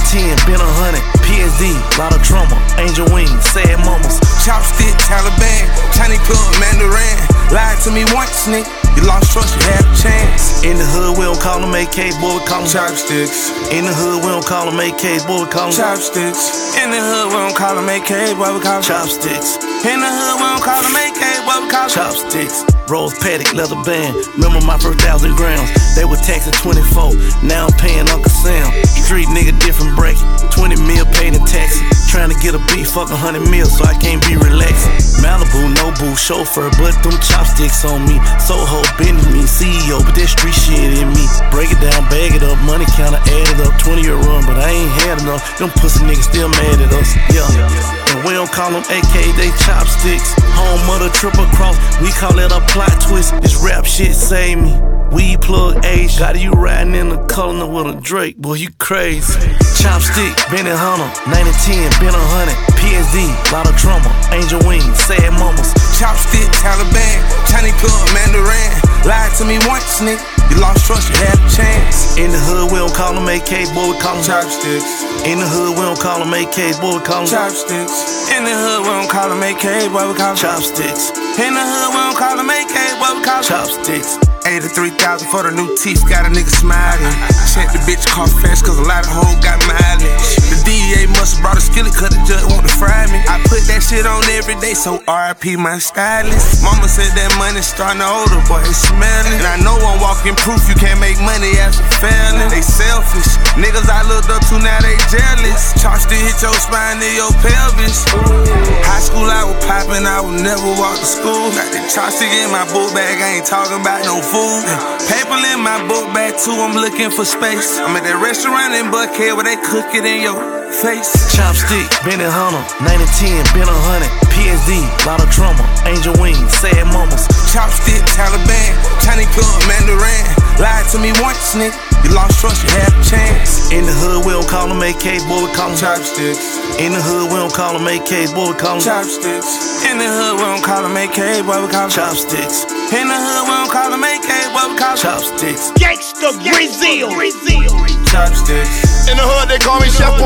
9010, been 100. PSD, lot of trauma. Angel wings, sad mamas. Chopstick, Taliban, Chinese club, Mandarin. Lied to me once, nigga. You lost trust, you had a chance. In the hood, we don't call them AKs, boy, we call them chopsticks. In the hood, we don't call them AKs, boy, we call them chopsticks. In the hood, we don't call them AKs, boy, we call them chopsticks. In the hood, we don't call them AKs, boy, we call them chopsticks. Rose Paddock, leather band. Remember my first 1,000 grams. They were taxing 24. Now I'm paying Uncle Sam. Street nigga, different bracket. 20 mil paid in taxes. Trying to get a beat, fuck 100 mil, so I can't be relaxing. Malibu, no boo, chauffeur, but them chopsticks on me. Soho, Benjamin, CEO, but that street shit in me. Break it down, bag it up, money counter, add it up. 20-year run, but I ain't had enough. Them pussy niggas still mad at us, yeah. And we don't call them AK, they chopsticks. Home of the triple cross, we call it a plot twist. This rap shit save me. Weed plug age, got you riding in the color with a Drake, boy, you crazy. Chopstick, Benny Hunter, 9010, been 100. PSD, lot of trauma, Angel wings, sad mamas. Chopstick, Taliban, Chinese club, Mandarin. Lied to me once, nigga. You lost trust, you had a chance. In the hood, we don't call them AKs, boy, we call them chopsticks. In the hood, we don't call them AKs, boy, we call them chopsticks. In the hood, we don't call them AKs, boy, we call them chopsticks. In the hood, we don't call them AKs, boy, we call them chopsticks. 83,000 for the new teeth, got a nigga smiling. Check the bitch car fast, cause a lot of hoes got mileage. The DEA must've brought a skillet, cause the judge want to fry me. I put that shit on every day, so RIP my stylist. Mama said that money starting to older, boy, it's smelling. And I know I'm walking proof you can't make money after failing. They selfish, niggas I looked up to, now they jealous. Charge to hit your spine in your pelvis. High school I was popping, I would never walk to school. Got the chopstick in my book bag, I ain't talking about no food. Paper in my book bag too, I'm looking for space. I'm at that restaurant in Buckhead where they cook it in your face. Chopstick, Benny Hunter, 9010, been 100. PSD, lot of trauma, Angel wings, sad mamas. Chopstick, Taliban, Chinese club, Mandarin. Lied to me once, nigga. You lost trust, you had a chance. In the hood, we don't call them AKs, boy, we call them chopsticks. In the hood, we don't call them AKs, boy, we call them chopsticks. In the hood, we don't call them AKs, boy, we call them chopsticks. In the hood, we don't call them AKs, boy, we call them chopsticks. Gangsta Brazil. Chopsticks. In the hood, they call me Chef